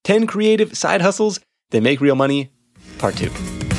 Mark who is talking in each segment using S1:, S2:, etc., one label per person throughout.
S1: 10 Creative Side Hustles That Make Real Money, Part 2.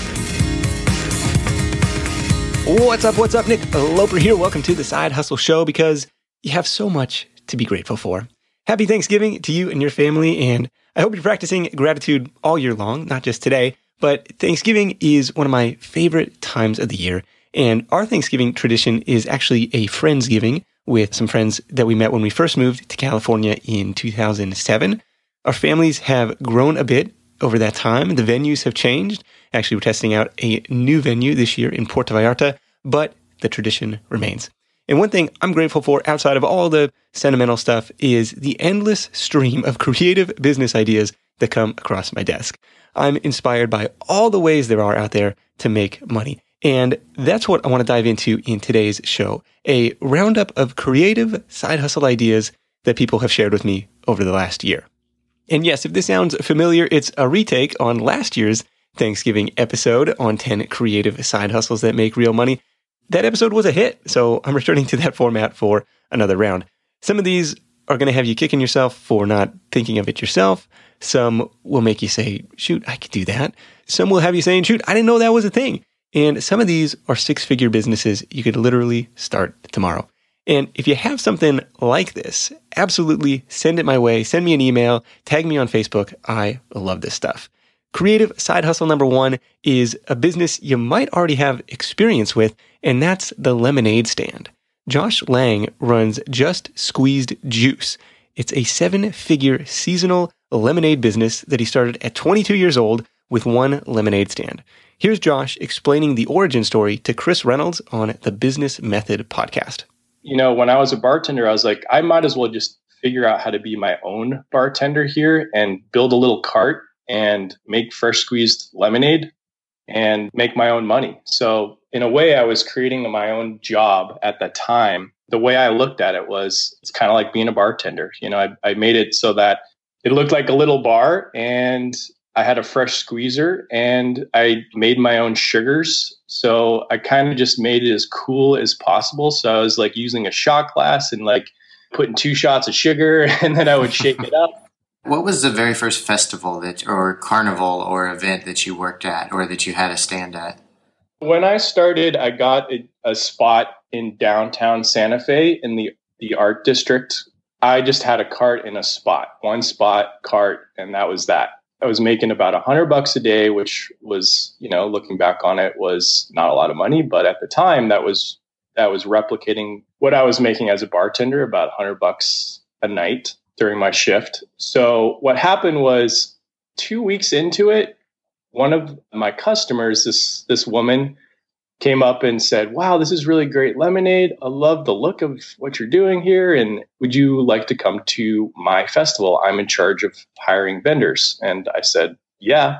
S1: What's up? Nick Loper here. Welcome to the Side Hustle Show, because you have so much to be grateful for. Happy Thanksgiving to you and your family, and I hope you're practicing gratitude all year long, not just today. But Thanksgiving is one of my favorite times of the year, and our Thanksgiving tradition is actually a Friendsgiving with some friends that we met when we first moved to California in 2007. Our families have grown a bit over that time. The venues have changed. Actually, we're testing out a new venue this year in Puerto Vallarta, but the tradition remains. And one thing I'm grateful for outside of all the sentimental stuff is the endless stream of creative business ideas that come across my desk. I'm inspired by all the ways there are out there to make money. And that's what I want to dive into in today's show, a roundup of creative side hustle ideas that people have shared with me over the last year. And yes, if this sounds familiar, it's a retake on last year's Thanksgiving episode on 10 creative side hustles that make real money. That episode was a hit, so I'm returning to that format for another round. Some of these are going to have you kicking yourself for not thinking of it yourself. Some will make you say, shoot, I could do that. Some will have you saying, shoot, I didn't know that was a thing. And some of these are six-figure businesses you could literally start tomorrow. And if you have something like this, absolutely send it my way. Send me an email. Tag me on Facebook. I love this stuff. Creative side hustle number 1 is a business you might already have experience with, and that's the lemonade stand. Josh Lang runs Just Squeezed Juice. It's a 7-figure seasonal lemonade business that he started at 22 years old with one lemonade stand. Here's Josh explaining the origin story to Chris Reynolds on the Business Method podcast.
S2: You know, when I was a bartender, I was like, I might as well just figure out how to be my own bartender here and build a little cart and make fresh squeezed lemonade and make my own money. So in a way, I was creating my own job at that time. The way I looked at it was, it's kind of like being a bartender. You know, I made it so that it looked like a little bar, and I had a fresh squeezer, and I made my own sugars. So I kind of just made it as cool as possible. So I was like using a shot glass and like putting 2 shots of sugar, and then I would shake it up.
S3: What was the very first festival or carnival or event that you worked at or that you had a stand at?
S2: When I started, I got a spot in downtown Santa Fe in the art district. I just had a cart in a spot, one spot cart, and that was that. I was making about $100 a day, which was, you know, looking back on it, was not a lot of money, but at the time that was replicating what I was making as a bartender, about $100 a night during my shift. So what happened was 2 weeks into it, one of my customers, this woman, came up and said, wow, this is really great lemonade. I love the look of what you're doing here. And would you like to come to my festival? I'm in charge of hiring vendors. And I said, yeah.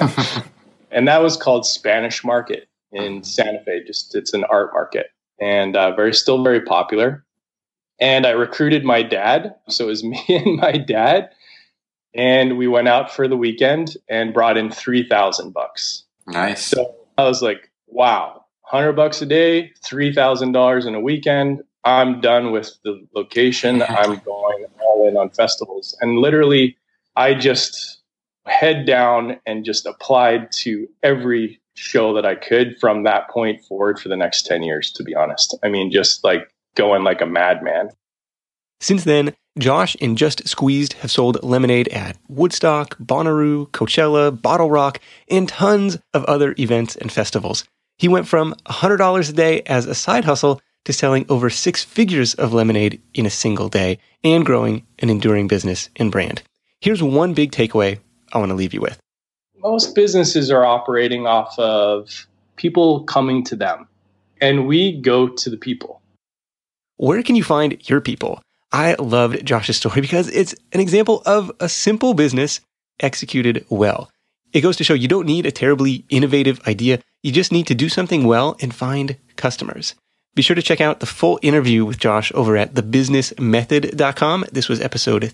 S2: And that was called Spanish Market in Santa Fe. It's an art market, and still very popular. And I recruited my dad. So it was me and my dad. And we went out for the weekend and brought in $3,000.
S3: Nice.
S2: So I was like, wow, $100 a day, $3,000 in a weekend. I'm done with the location. I'm going all in on festivals. And literally, I just head down and just applied to every show that I could from that point forward for the next 10 years, to be honest. I mean, just like going like a madman.
S1: Since then, Josh and Just Squeezed have sold lemonade at Woodstock, Bonnaroo, Coachella, Bottle Rock, and tons of other events and festivals. He went from $100 a day as a side hustle to selling over 6 figures of lemonade in a single day and growing an enduring business and brand. Here's one big takeaway I want to leave you with.
S2: Most businesses are operating off of people coming to them, and we go to the people.
S1: Where can you find your people? I loved Josh's story because it's an example of a simple business executed well. It goes to show you don't need a terribly innovative idea. You just need to do something well and find customers. Be sure to check out the full interview with Josh over at thebusinessmethod.com. This was episode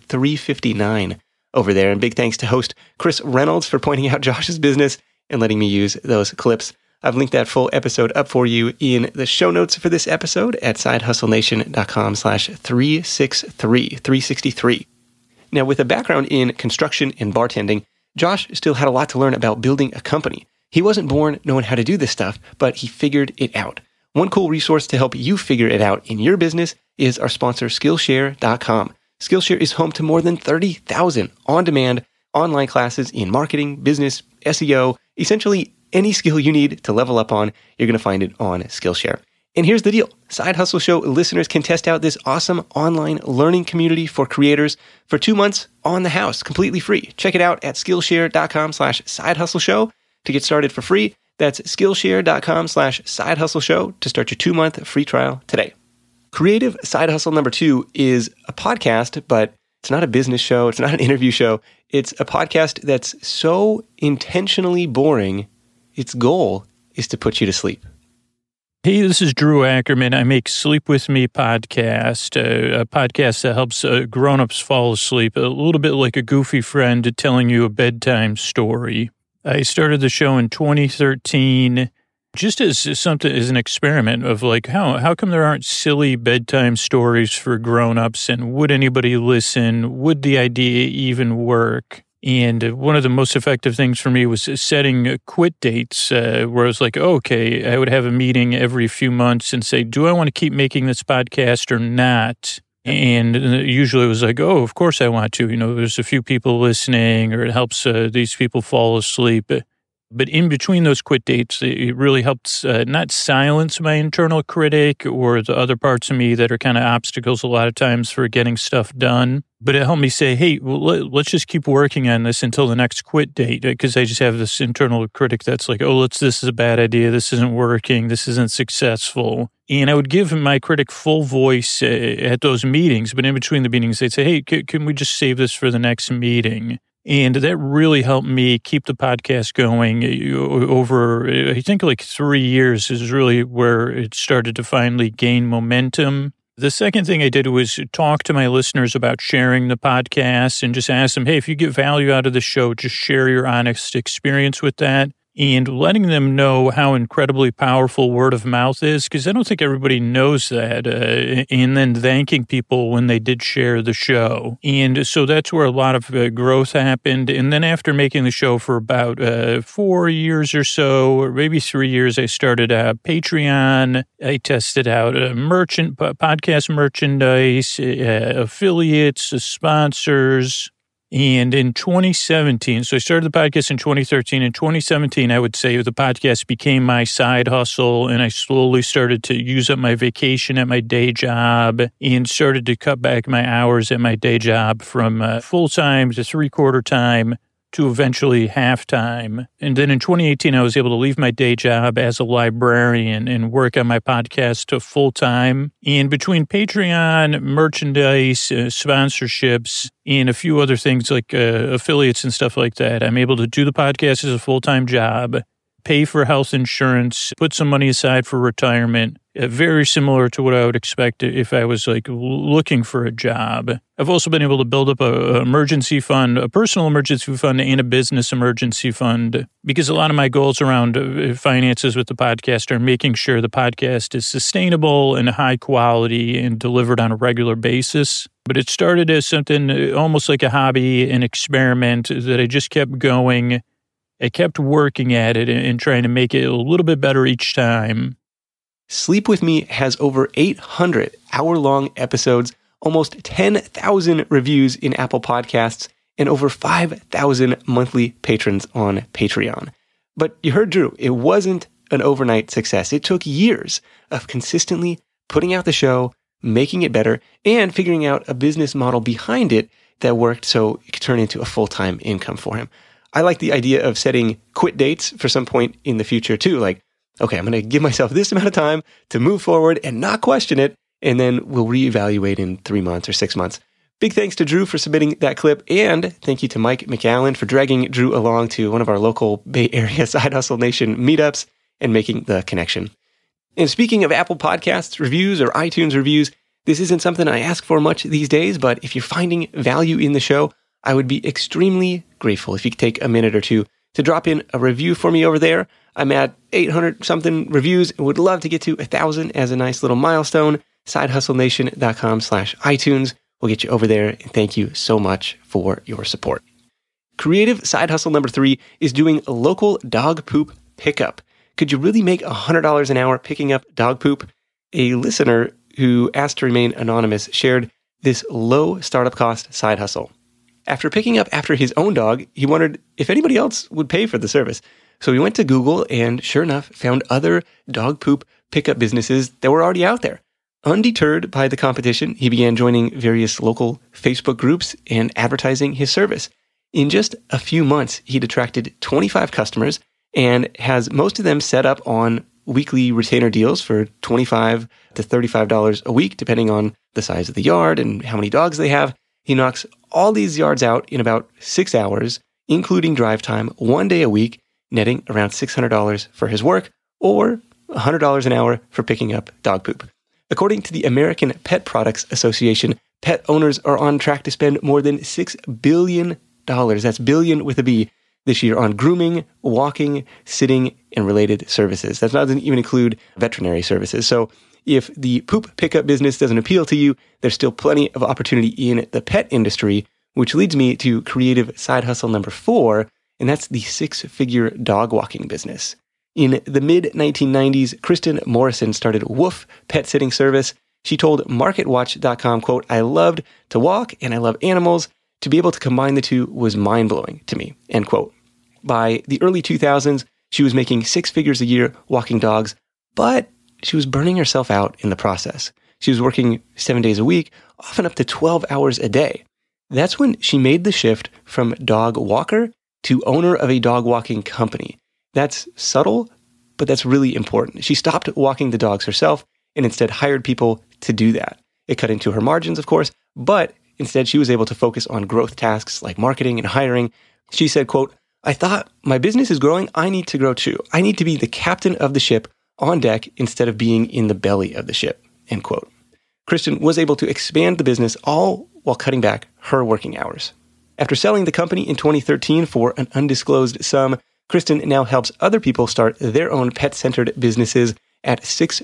S1: 359 over there. And big thanks to host Chris Reynolds for pointing out Josh's business and letting me use those clips. I've linked that full episode up for you in the show notes for this episode at sidehustlenation.com/363. Now, with a background in construction and bartending, Josh still had a lot to learn about building a company. He wasn't born knowing how to do this stuff, but he figured it out. One cool resource to help you figure it out in your business is our sponsor, Skillshare.com. Skillshare is home to more than 30,000 on-demand online classes in marketing, business, SEO, essentially any skill you need to level up on, you're going to find it on Skillshare. And here's the deal. Side Hustle Show listeners can test out this awesome online learning community for creators for 2 months on the house, completely free. Check it out at Skillshare.com/sidehustleshow to get started for free. That's Skillshare.com/sidehustleshow to start your 2-month free trial today. Creative side hustle number 2 is a podcast, but it's not a business show. It's not an interview show. It's a podcast that's so intentionally boring, its goal is to put you to sleep.
S4: Hey, this is Drew Ackerman. I make Sleep With Me podcast, a podcast that helps grown-ups fall asleep, a little bit like a goofy friend telling you a bedtime story. I started the show in 2013 just as something, as an experiment of like, how come there aren't silly bedtime stories for grown-ups, and would anybody listen? Would the idea even work? And one of the most effective things for me was setting quit dates where I was like, okay, I would have a meeting every few months and say, do I want to keep making this podcast or not? And usually it was like, oh, of course I want to. You know, there's a few people listening, or it helps these people fall asleep. But in between those quit dates, it really helps not silence my internal critic or the other parts of me that are kind of obstacles a lot of times for getting stuff done. But it helped me say, hey, well, let's just keep working on this until the next quit date, because I just have this internal critic that's like, oh, this is a bad idea. This isn't working. This isn't successful. And I would give my critic full voice at those meetings. But in between the meetings, they'd say, hey, can we just save this for the next meeting? And that really helped me keep the podcast going over, I think, like 3 years is really where it started to finally gain momentum. The second thing I did was talk to my listeners about sharing the podcast and just ask them, hey, if you get value out of the show, just share your honest experience with that. And letting them know how incredibly powerful word of mouth is, because I don't think everybody knows that, and then thanking people when they did share the show. And so that's where a lot of growth happened. And then after making the show for about 4 years or so, or maybe 3 years, I started Patreon. I tested out podcast merchandise, affiliates, sponsors. And in 2017, so I started the podcast in 2013. In 2017, I would say the podcast became my side hustle, and I slowly started to use up my vacation at my day job and started to cut back my hours at my day job from full-time to three-quarter time to eventually half-time. And then in 2018, I was able to leave my day job as a librarian and work on my podcast to full-time. And between Patreon, merchandise, sponsorships, and a few other things like affiliates and stuff like that, I'm able to do the podcast as a full-time job, pay for health insurance, put some money aside for retirement, very similar to what I would expect if I was like looking for a job. I've also been able to build up an emergency fund, a personal emergency fund and a business emergency fund, because a lot of my goals around finances with the podcast are making sure the podcast is sustainable and high quality and delivered on a regular basis. But it started as something almost like a hobby, an experiment that I just kept going. I kept working at it and trying to make it a little bit better each time.
S1: Sleep With Me has over 800 hour-long episodes, almost 10,000 reviews in Apple Podcasts, and over 5,000 monthly patrons on Patreon. But you heard Drew, it wasn't an overnight success. It took years of consistently putting out the show, making it better, and figuring out a business model behind it that worked so it could turn into a full-time income for him. I like the idea of setting quit dates for some point in the future too. Like, okay, I'm going to give myself this amount of time to move forward and not question it, and then we'll reevaluate in 3 months or 6 months. Big thanks to Drew for submitting that clip, and thank you to Mike McAllen for dragging Drew along to one of our local Bay Area Side Hustle Nation meetups and making the connection. And speaking of Apple Podcasts reviews or iTunes reviews, this isn't something I ask for much these days, but if you're finding value in the show, I would be extremely grateful if you could take a minute or two to drop in a review for me over there. I'm at 800-something reviews and would love to get to 1,000 as a nice little milestone. SideHustleNation.com/iTunes We'll get you over there, and thank you so much for your support. Creative side hustle number 3 is doing local dog poop pickup. Could you really make $100 an hour picking up dog poop? A listener who asked to remain anonymous shared this low startup cost side hustle. After picking up after his own dog, he wondered if anybody else would pay for the service. So he went to Google and, sure enough, found other dog poop pickup businesses that were already out there. Undeterred by the competition, he began joining various local Facebook groups and advertising his service. In just a few months, he'd attracted 25 customers and has most of them set up on weekly retainer deals for $25 to $35 a week, depending on the size of the yard and how many dogs they have. He knocks all these yards out in about 6 hours, including drive time, 1 day a week, netting around $600 for his work or $100 an hour for picking up dog poop. According to the American Pet Products Association, pet owners are on track to spend more than $6 billion, that's billion with a B, this year on grooming, walking, sitting, and related services. That doesn't even include veterinary services. So if the poop pickup business doesn't appeal to you, there's still plenty of opportunity in the pet industry, which leads me to creative side hustle number 4, and that's the 6-figure dog walking business. In the mid-1990s, Kristen Morrison started Woof Pet Sitting Service. She told MarketWatch.com, quote, "I loved to walk and I love animals. To be able to combine the two was mind-blowing to me," end quote. By the early 2000s, she was making 6 figures a year walking dogs, but she was burning herself out in the process. She was working 7 days a week, often up to 12 hours a day. That's when she made the shift from dog walker to owner of a dog walking company. That's subtle, but that's really important. She stopped walking the dogs herself and instead hired people to do that. It cut into her margins, of course, but instead she was able to focus on growth tasks like marketing and hiring. She said, quote, "I thought my business is growing. I need to grow too. I need to be the captain of the ship on deck instead of being in the belly of the ship," end quote. Kristen was able to expand the business all while cutting back her working hours. After selling the company in 2013 for an undisclosed sum, Kristen now helps other people start their own pet-centered businesses at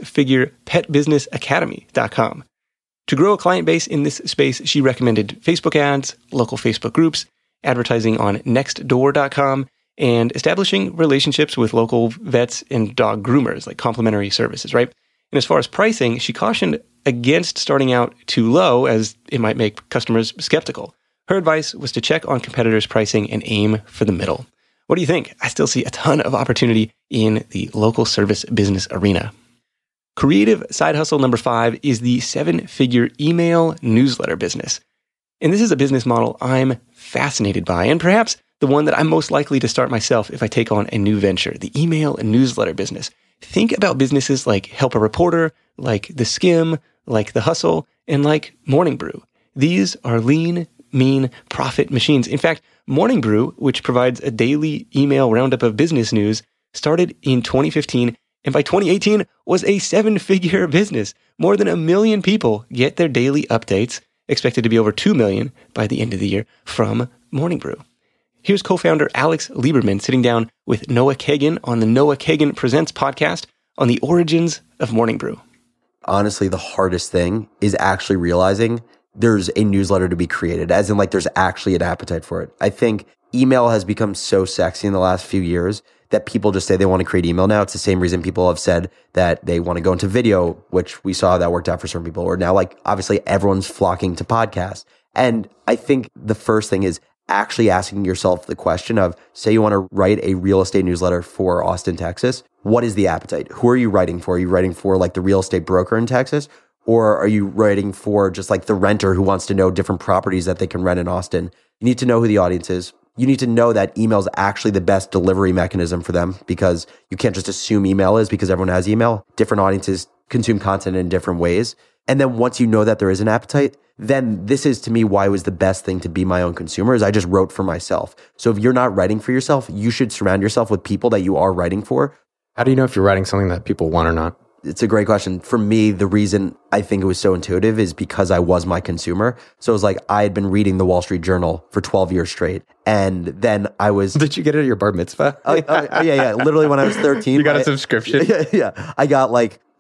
S1: sixfigurePetBusinessAcademy.com. To grow a client base in this space, she recommended Facebook ads, local Facebook groups, advertising on Nextdoor.com, and establishing relationships with local vets and dog groomers, like complimentary services, right? And as far as pricing, she cautioned against starting out too low as it might make customers skeptical. Her advice was to check on competitors' pricing and aim for the middle. What do you think? I still see a ton of opportunity in the local service business arena. Creative side hustle number 5 is the 7-figure email newsletter business. And this is a business model I'm fascinated by, and perhaps the one that I'm most likely to start myself if I take on a new venture, the email and newsletter business. Think about businesses like Help a Reporter, like The Skim, like The Hustle, and like Morning Brew. These are lean, mean profit machines. In fact, Morning Brew, which provides a daily email roundup of business news, started in 2015 and by 2018 was a 7-figure business. More than 1 million people get their daily updates, expected to be over 2 million by the end of the year, from Morning Brew. Here's co-founder Alex Lieberman sitting down with Noah Kagan on the Noah Kagan Presents podcast on the origins of Morning Brew.
S5: Honestly, the hardest thing is actually realizing there's a newsletter to be created, as in like there's actually an appetite for it. I think email has become so sexy in the last few years that people just say they want to create email now. It's the same reason people have said that they want to go into video, which we saw that worked out for certain people. Or now, like, obviously everyone's flocking to podcasts. And I think the first thing is actually asking yourself the question of, say you want to write a real estate newsletter for Austin, Texas. What is the appetite? Who are you writing for? Are you writing for like the real estate broker in Texas? Or are you writing for just like the renter who wants to know different properties that they can rent in Austin? You need to know who the audience is. You need to know that email is actually the best delivery mechanism for them, because you can't just assume email is because everyone has email. Different audiences consume content in different ways. And then once you know that there is an appetite, then this is to me why it was the best thing to be my own consumer, is I just wrote for myself. So if you're not writing for yourself, you should surround yourself with people that you are writing for.
S6: How do you know if you're writing something that people want or not?
S5: It's a great question. For me, the reason I think it was so intuitive is because I was my consumer. So it was like I had been reading the Wall Street Journal for 12 years straight. And then I was...
S6: Did you get it at your bar mitzvah?
S5: Yeah. Literally when I was 13.
S6: You got a subscription?
S5: Yeah. I got like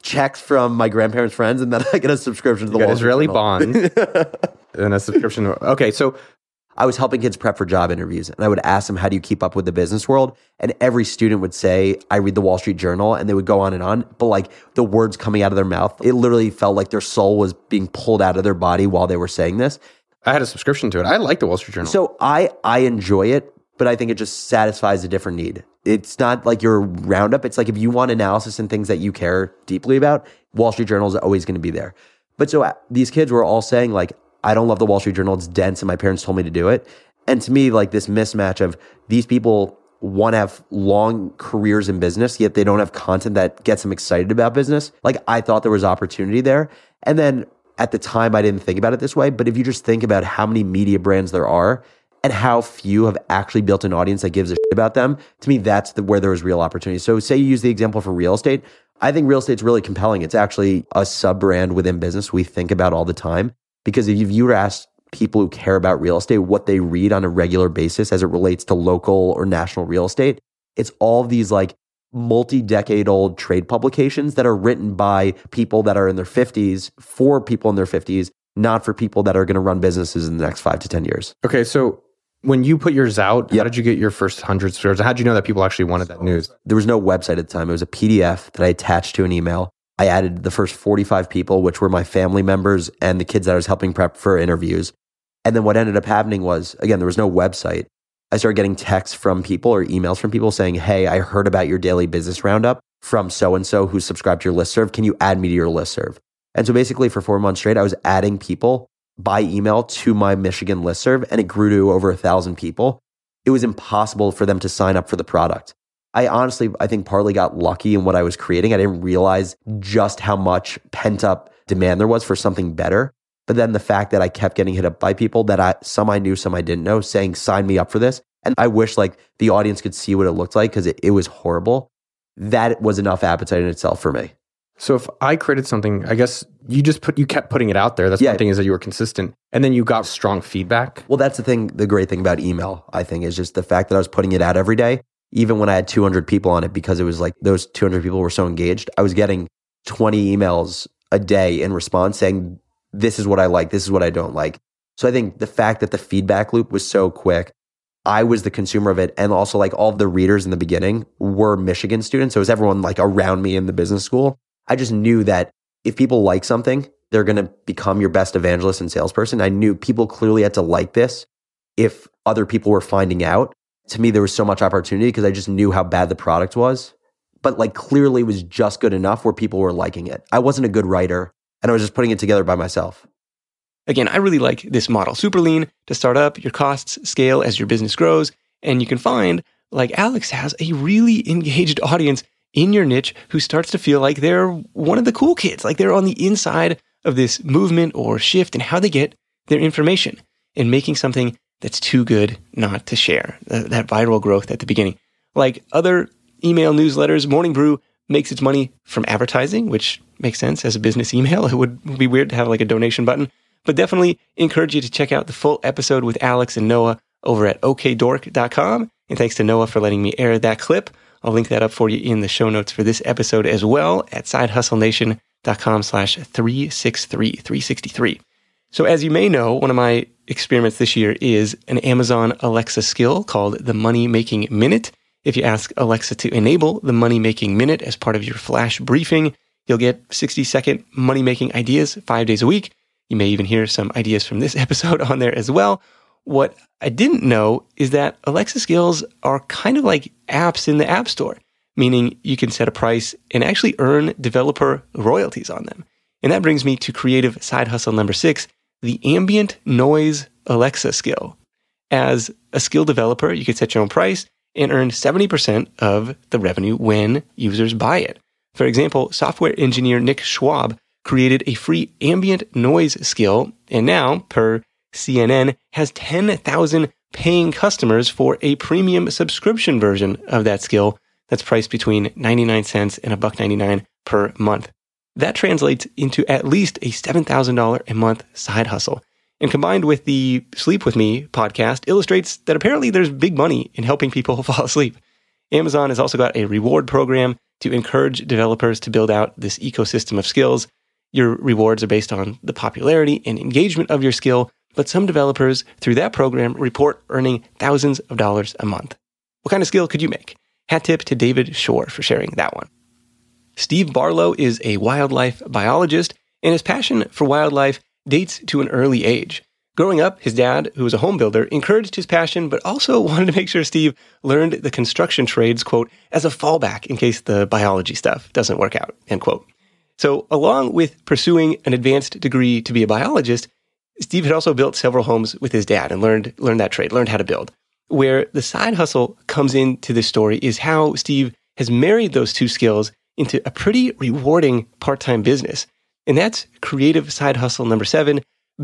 S5: checks from my grandparents' friends, and then I get a subscription to the
S6: You got
S5: Wall Street
S6: Israeli
S5: Journal.
S6: bond and a subscription. Okay, so
S5: I was helping kids prep for job interviews, and I would ask them, how do you keep up with the business world? And every student would say, I read the Wall Street Journal, and they would go on and on. But like the words coming out of their mouth, it literally felt like their soul was being pulled out of their body while they were saying this.
S6: I had a subscription to it. I like the Wall Street Journal.
S5: So I enjoy it, but I think it just satisfies a different need. It's not like your roundup. It's like if you want analysis and things that you care deeply about, Wall Street Journal is always going to be there. But so these kids were all saying like, I don't love the Wall Street Journal. It's dense and my parents told me to do it. And to me, like this mismatch of these people want to have long careers in business, yet they don't have content that gets them excited about business. Like I thought there was opportunity there. And then at the time, I didn't think about it this way. But if you just think about how many media brands there are and how few have actually built an audience that gives a shit about them, to me, that's where there was real opportunity. So say you use the example for real estate. I think real estate's really compelling. It's actually a sub-brand within business we think about all the time. Because if you were asked people who care about real estate what they read on a regular basis as it relates to local or national real estate, it's all these like multi-decade old trade publications that are written by people that are in their 50s for people in their 50s, not for people that are going to run businesses in the next 5 to 10 years.
S6: Okay, so when you put yours out, how did you get your first 100 subscribers? How did you know that people actually wanted that news?
S5: There was no website at the time. It was a PDF that I attached to an email. I added the first 45 people, which were my family members and the kids that I was helping prep for interviews. And then what ended up happening was, again, there was no website. I started getting texts from people or emails from people saying, hey, I heard about your daily business roundup from so-and-so who subscribed to your listserv. Can you add me to your listserv? And so basically for 4 months straight, I was adding people by email to my Michigan listserv, and it grew to over 1,000 people. It was impossible for them to sign up for the product. I think partly got lucky in what I was creating. I didn't realize just how much pent up demand there was for something better. But then the fact that I kept getting hit up by people that some I knew, some I didn't know, saying, sign me up for this. And I wish like the audience could see what it looked like because it was horrible. That was enough appetite in itself for me.
S6: So if I created something, I guess you kept putting it out there. That's one thing, is that you were consistent. And then you got strong feedback.
S5: Well, that's the great thing about email, I think, is just the fact that I was putting it out every day. Even when I had 200 people on it, because it was like those 200 people were so engaged, I was getting 20 emails a day in response saying, this is what I like, this is what I don't like. So I think the fact that the feedback loop was so quick, I was the consumer of it. And also like all of the readers in the beginning were Michigan students. So it was everyone like around me in the business school. I just knew that if people like something, they're going to become your best evangelist and salesperson. I knew people clearly had to like this if other people were finding out. To me, there was so much opportunity because I just knew how bad the product was. But like clearly it was just good enough where people were liking it. I wasn't a good writer and I was just putting it together by myself.
S1: Again, I really like this model. Super lean to start up, your costs scale as your business grows, and you can find, like Alex has, a really engaged audience in your niche who starts to feel like they're one of the cool kids, like they're on the inside of this movement or shift in how they get their information and making something that's too good not to share, that viral growth at the beginning. Like other email newsletters, Morning Brew makes its money from advertising, which makes sense as a business email. It would be weird to have like a donation button, but definitely encourage you to check out the full episode with Alex and Noah over at okdork.com. And thanks to Noah for letting me air that clip. I'll link that up for you in the show notes for this episode as well at sidehustlenation.com/363. So as you may know, one of my experiments this year is an Amazon Alexa skill called the Money Making Minute. If you ask Alexa to enable the Money Making Minute as part of your flash briefing, you'll get 60-second money-making ideas 5 days a week. You may even hear some ideas from this episode on there as well. What I didn't know is that Alexa skills are kind of like apps in the App Store, meaning you can set a price and actually earn developer royalties on them. And that brings me to creative side hustle number 6, the ambient noise Alexa skill. As a skill developer, you could set your own price and earn 70% of the revenue when users buy it. For example, software engineer Nick Schwab created a free ambient noise skill, and now, per CNN, has 10,000 paying customers for a premium subscription version of that skill that's priced between 99 cents and $1.99 per month. That translates into at least a $7,000 a month side hustle. And combined with the Sleep With Me podcast, illustrates that apparently there's big money in helping people fall asleep. Amazon has also got a reward program to encourage developers to build out this ecosystem of skills. Your rewards are based on the popularity and engagement of your skill, but some developers through that program report earning thousands of dollars a month. What kind of skill could you make? Hat tip to David Shore for sharing that one. Steve Barlow is a wildlife biologist, and his passion for wildlife dates to an early age. Growing up, his dad, who was a home builder, encouraged his passion, but also wanted to make sure Steve learned the construction trades, quote, as a fallback in case the biology stuff doesn't work out, end quote. So along with pursuing an advanced degree to be a biologist, Steve had also built several homes with his dad and learned that trade, learned how to build. Where the side hustle comes into this story is how Steve has married those two skills into a pretty rewarding part-time business. And that's creative side hustle number 7,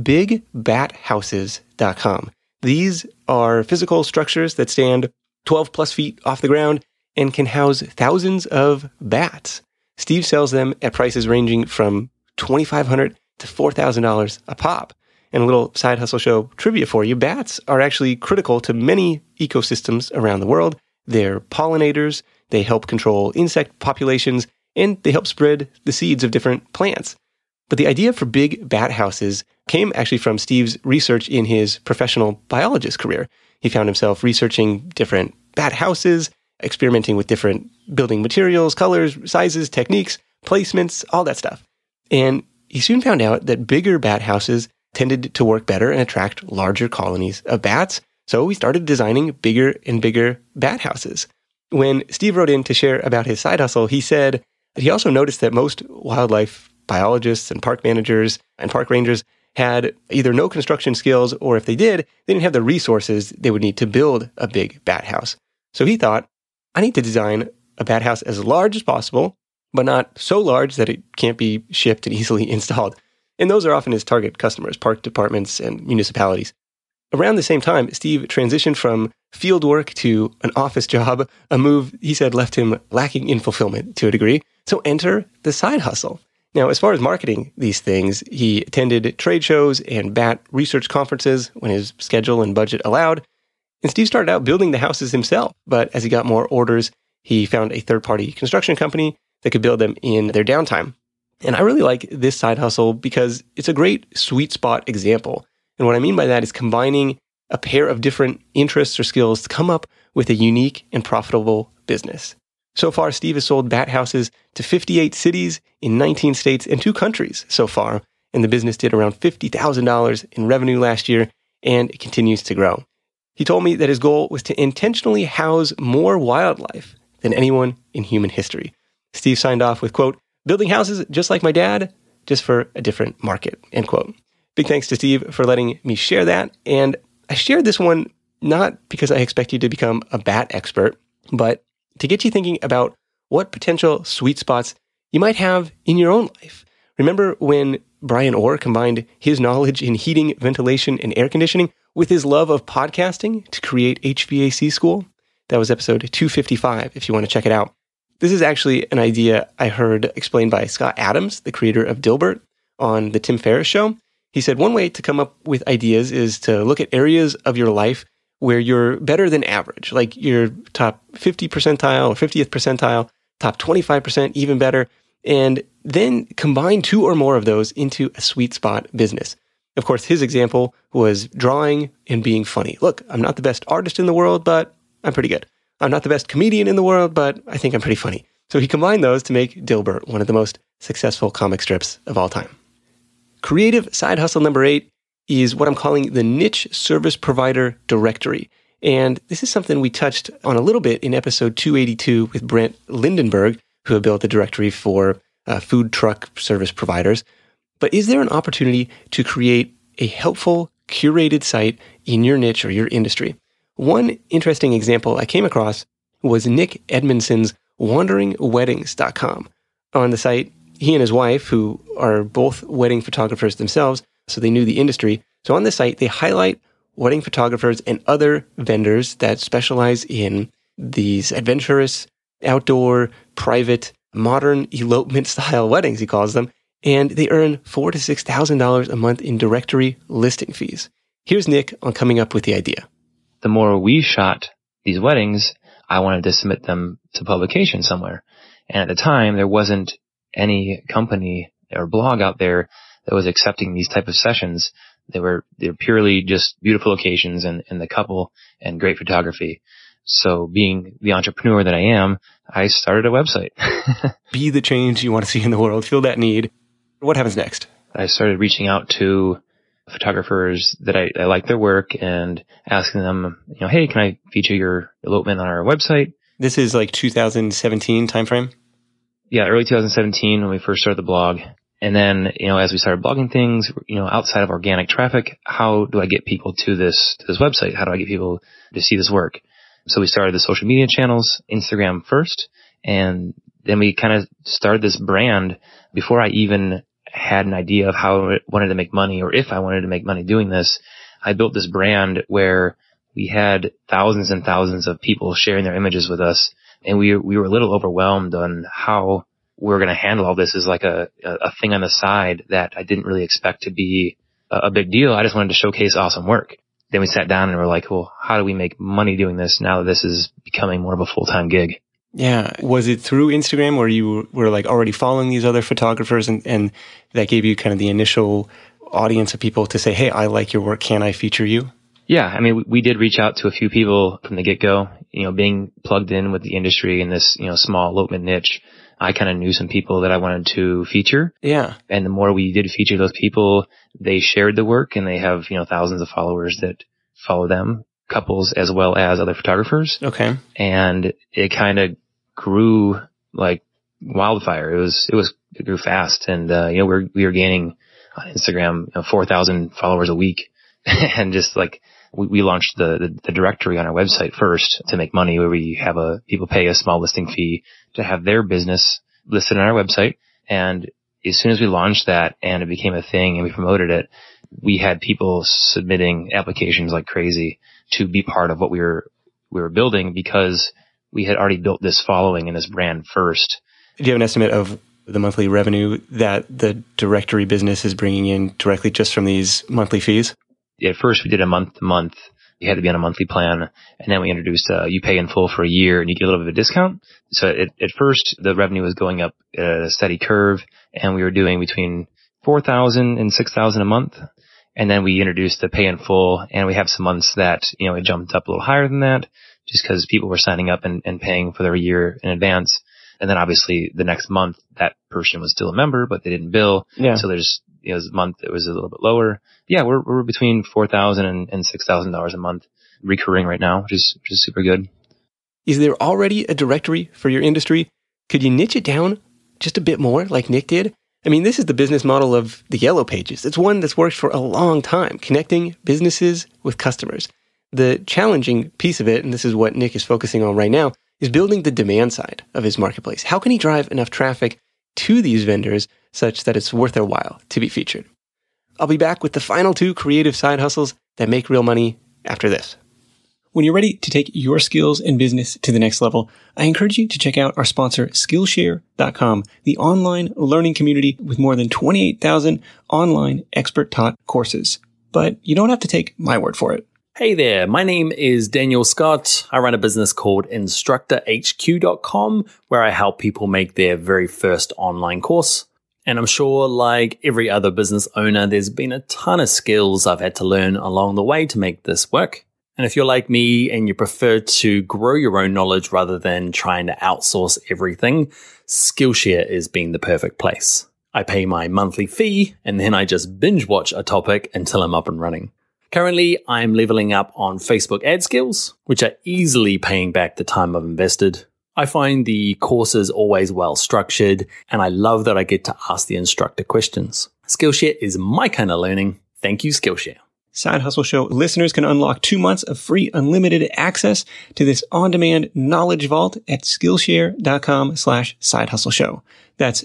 S1: BigBatHouses.com. These are physical structures that stand 12 plus feet off the ground and can house thousands of bats. Steve sells them at prices ranging from $2,500 to $4,000 a pop. And a little side hustle show trivia for you. Bats are actually critical to many ecosystems around the world. They're pollinators, they help control insect populations, and they help spread the seeds of different plants. But the idea for big bat houses came actually from Steve's research in his professional biologist career. He found himself researching different bat houses, experimenting with different building materials, colors, sizes, techniques, placements, all that stuff. And he soon found out that bigger bat houses tended to work better and attract larger colonies of bats. So he started designing bigger and bigger bat houses. When Steve wrote in to share about his side hustle, he said that he also noticed that most wildlife biologists and park managers and park rangers had either no construction skills, or if they did, they didn't have the resources they would need to build a big bat house. So he thought, I need to design a bat house as large as possible, but not so large that it can't be shipped and easily installed. And those are often his target customers, park departments and municipalities. Around the same time, Steve transitioned from field work to an office job, a move he said left him lacking in fulfillment to a degree. So enter the side hustle. Now, as far as marketing these things, he attended trade shows and bat research conferences when his schedule and budget allowed. And Steve started out building the houses himself, but as he got more orders, he found a third-party construction company that could build them in their downtime. And I really like this side hustle because it's a great sweet spot example. And what I mean by that is combining a pair of different interests or skills to come up with a unique and profitable business. So far, Steve has sold bat houses to 58 cities in 19 states and 2 countries so far. And the business did around $50,000 in revenue last year, and it continues to grow. He told me that his goal was to intentionally house more wildlife than anyone in human history. Steve signed off with, quote, building houses just like my dad, just for a different market, end quote. Big thanks to Steve for letting me share that. And I shared this one not because I expect you to become a bat expert, but to get you thinking about what potential sweet spots you might have in your own life. Remember when Brian Orr combined his knowledge in heating, ventilation, and air conditioning with his love of podcasting to create HVAC School? That was episode 255, if you want to check it out. This is actually an idea I heard explained by Scott Adams, the creator of Dilbert, on the Tim Ferriss Show. He said one way to come up with ideas is to look at areas of your life where you're better than average, like your top 50 percentile or 50th percentile, top 25%, even better, and then combine 2 or more of those into a sweet spot business. Of course, his example was drawing and being funny. Look, I'm not the best artist in the world, but I'm pretty good. I'm not the best comedian in the world, but I think I'm pretty funny. So he combined those to make Dilbert one of the most successful comic strips of all time. Creative side hustle number 8 is what I'm calling the niche service provider directory. And this is something we touched on a little bit in episode 282 with Brent Lindenberg, who had built a directory for food truck service providers. But is there an opportunity to create a helpful, curated site in your niche or your industry? One interesting example I came across was Nick Edmondson's WanderingWeddings.com. On the site, he and his wife, who are both wedding photographers themselves, so they knew the industry. So on the site, they highlight wedding photographers and other vendors that specialize in these adventurous, outdoor, private, modern elopement-style weddings, he calls them, and they earn $4,000 to $6,000 a month in directory listing fees. Here's Nick on coming up with the idea.
S7: The more we shot these weddings, I wanted to submit them to publication somewhere. And at the time, there wasn't any company or blog out there that was accepting these type of sessions. They're purely just beautiful locations and the couple and great photography. So being the entrepreneur that I am, I started a website.
S1: Be the change you want to see in the world. Feel that need. What happens next?
S7: I started reaching out to photographers that I like their work and asking them, hey, can I feature your elopement on our website?
S1: This is like 2017 timeframe?
S7: Yeah, early 2017 when we first started the blog. And then, as we started blogging things, outside of organic traffic, how do I get people to this website? How do I get people to see this work? So we started the social media channels, Instagram first, and then we kind of started this brand before I even had an idea of how I wanted to make money or if I wanted to make money doing this. I built this brand where we had thousands and thousands of people sharing their images with us, and we were a little overwhelmed on how we're going to handle all this as like a thing on the side that I didn't really expect to be a big deal. I just wanted to showcase awesome work. Then we sat down and we're like, well, how do we make money doing this now that this is becoming more of a full-time gig?
S1: Yeah. Was it through Instagram where you were like already following these other photographers and that gave you kind of the initial audience of people to say, hey, I like your work. Can I feature you?
S7: Yeah. I mean, we did reach out to a few people from the get-go, being plugged in with the industry in this, small elopement niche. I kind of knew some people that I wanted to feature.
S1: Yeah.
S7: And the more we did feature those people, they shared the work and they have, thousands of followers that follow them, couples as well as other photographers.
S1: Okay.
S7: And it kind of grew like wildfire. It grew fast. And, we were gaining on Instagram, 4,000 followers a week. And just like, we launched the directory on our website first to make money, where we have people pay a small listing fee to have their business listed on our website. And as soon as we launched that and it became a thing and we promoted it, we had people submitting applications like crazy to be part of what we were building, because we had already built this following and this brand first.
S1: Do you have an estimate of the monthly revenue that the directory business is bringing in directly just from these monthly fees?
S7: At first, we did a month-to-month. You had to be on a monthly plan. And then we introduced you pay in full for a year and you get a little bit of a discount. So at first, the revenue was going up at a steady curve, and we were doing between $4,000 and $6,000 a month. And then we introduced the pay in full, and we have some months that, it jumped up a little higher than that just because people were signing up and paying for their year in advance. And then obviously the next month, that person was still a member, but they didn't bill.
S1: Yeah.
S7: So there's, this month it was a little bit lower. Yeah, we're between $4,000 and $6,000 a month recurring right now, which is super good.
S1: Is there already a directory for your industry? Could you niche it down just a bit more like Nick did? I mean, this is the business model of the Yellow Pages. It's one that's worked for a long time, connecting businesses with customers. The challenging piece of it, and this is what Nick is focusing on right now, is building the demand side of his marketplace. How can he drive enough traffic to these vendors such that it's worth their while to be featured? I'll be back with the final 2 creative side hustles that make real money after this. When you're ready to take your skills and business to the next level, I encourage you to check out our sponsor, Skillshare.com, the online learning community with more than 28,000 online expert-taught courses. But you don't have to take my word for it.
S8: Hey there, my name is Daniel Scott. I run a business called InstructorHQ.com, where I help people make their very first online course. And I'm sure, like every other business owner, there's been a ton of skills I've had to learn along the way to make this work. And if you're like me and you prefer to grow your own knowledge rather than trying to outsource everything, Skillshare is being the perfect place. I pay my monthly fee and then I just binge watch a topic until I'm up and running. Currently, I'm leveling up on Facebook ad skills, which are easily paying back the time I've invested. I find the courses always well structured, and I love that I get to ask the instructor questions. Skillshare is my kind of learning. Thank you, Skillshare.
S1: Side Hustle Show listeners can unlock 2 months of free unlimited access to this on-demand knowledge vault at Skillshare.com/Side Hustle Show. That's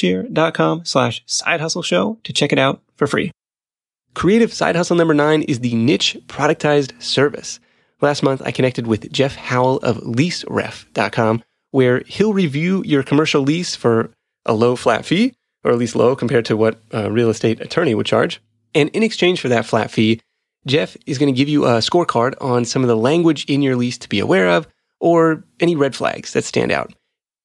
S1: Skillshare.com/Side Hustle Show to check it out for free. Creative side hustle number 9 is the niche productized service. Last month, I connected with Jeff Howell of LeaseRef.com, where he'll review your commercial lease for a low flat fee, or at least low compared to what a real estate attorney would charge. And in exchange for that flat fee, Jeff is going to give you a scorecard on some of the language in your lease to be aware of, or any red flags that stand out.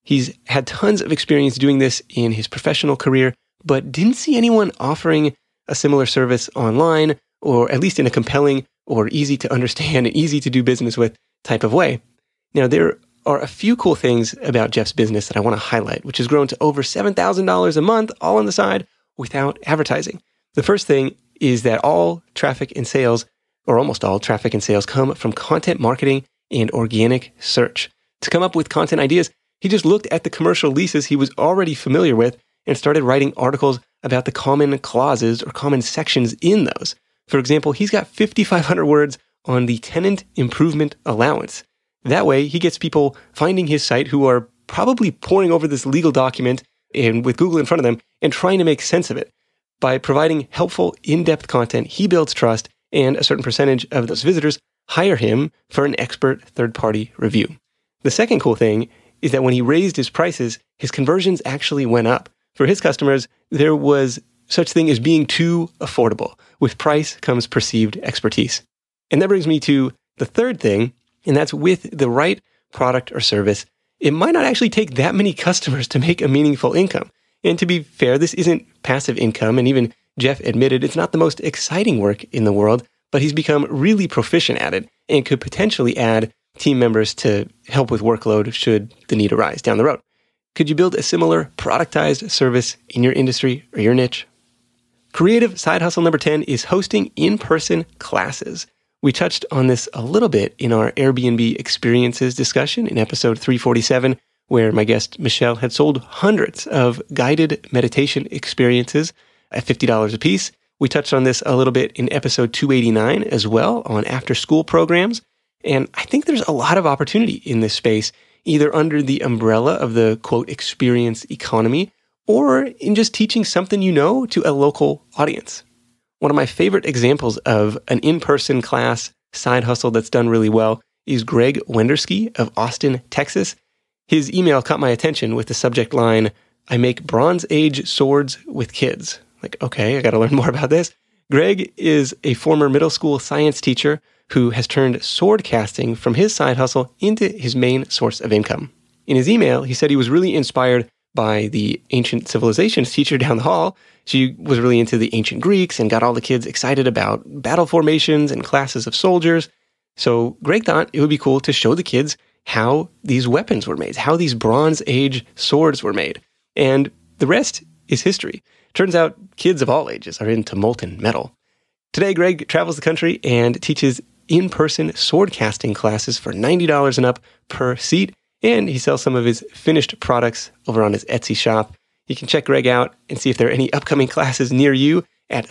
S1: He's had tons of experience doing this in his professional career, but didn't see anyone offering a similar service online, or at least in a compelling or easy to understand and easy to do business with type of way. Now, there are a few cool things about Jeff's business that I want to highlight, which has grown to over $7,000 a month, all on the side, without advertising. The first thing is that all traffic and sales, or almost all traffic and sales, come from content marketing and organic search. To come up with content ideas, he just looked at the commercial leases he was already familiar with and started writing articles about the common clauses or common sections in those. For example, he's got 5,500 words on the tenant improvement allowance. That way, he gets people finding his site who are probably poring over this legal document and with Google in front of them and trying to make sense of it. By providing helpful, in-depth content, he builds trust, and a certain percentage of those visitors hire him for an expert third-party review. The second cool thing is that when he raised his prices, his conversions actually went up. For his customers, there was such thing as being too affordable. With price comes perceived expertise. And that brings me to the third thing, and that's with the right product or service, it might not actually take that many customers to make a meaningful income. And to be fair, this isn't passive income, and even Jeff admitted it's not the most exciting work in the world, but he's become really proficient at it and could potentially add team members to help with workload should the need arise down the road. Could you build a similar productized service in your industry or your niche? Creative side hustle number 10 is hosting in-person classes. We touched on this a little bit in our Airbnb experiences discussion in episode 347, where my guest Michelle had sold hundreds of guided meditation experiences at $50 a piece. We touched on this a little bit in episode 289 as well on after-school programs. And I think there's a lot of opportunity in this space, either under the umbrella of the, quote, experience economy, or in just teaching something you know to a local audience. One of my favorite examples of an in-person class side hustle that's done really well is Greg Wenderski of Austin, Texas. His email caught my attention with the subject line, "I make Bronze Age swords with kids." Like, okay, I got to learn more about this. Greg is a former middle school science teacher who has turned sword casting from his side hustle into his main source of income. In his email, he said he was really inspired by the ancient civilizations teacher down the hall. She was really into the ancient Greeks and got all the kids excited about battle formations and classes of soldiers. So Greg thought it would be cool to show the kids how these weapons were made, how these Bronze Age swords were made. And the rest is history. Turns out kids of all ages are into molten metal. Today, Greg travels the country and teaches in-person sword casting classes for $90 and up per seat, and he sells some of his finished products over on his Etsy shop. You can check Greg out and see if there are any upcoming classes near you at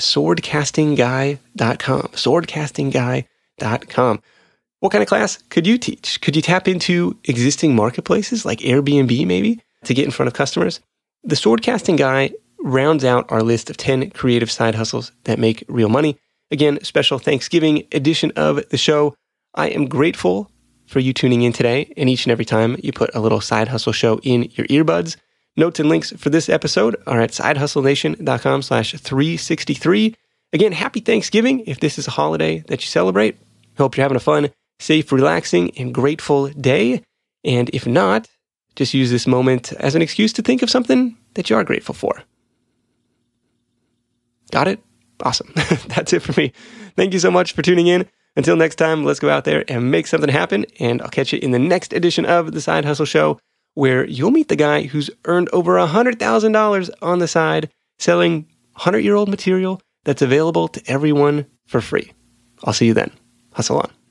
S1: swordcastingguy.com, swordcastingguy.com. What kind of class could you teach? Could you tap into existing marketplaces like Airbnb maybe to get in front of customers? The Sword Casting Guy rounds out our list of 10 creative side hustles that make real money. Again, special Thanksgiving edition of the show. I am grateful for you tuning in today and each and every time you put a little side hustle show in your earbuds. Notes and links for this episode are at sidehustlenation.com/363. Again, happy Thanksgiving if this is a holiday that you celebrate. Hope you're having a fun, safe, relaxing, and grateful day. And if not, just use this moment as an excuse to think of something that you are grateful for. Got it? Awesome. That's it for me. Thank you so much for tuning in. Until next time, let's go out there and make something happen. And I'll catch you in the next edition of the Side Hustle Show, where you'll meet the guy who's earned over $100,000 on the side selling 100-year-old material that's available to everyone for free. I'll see you then. Hustle on.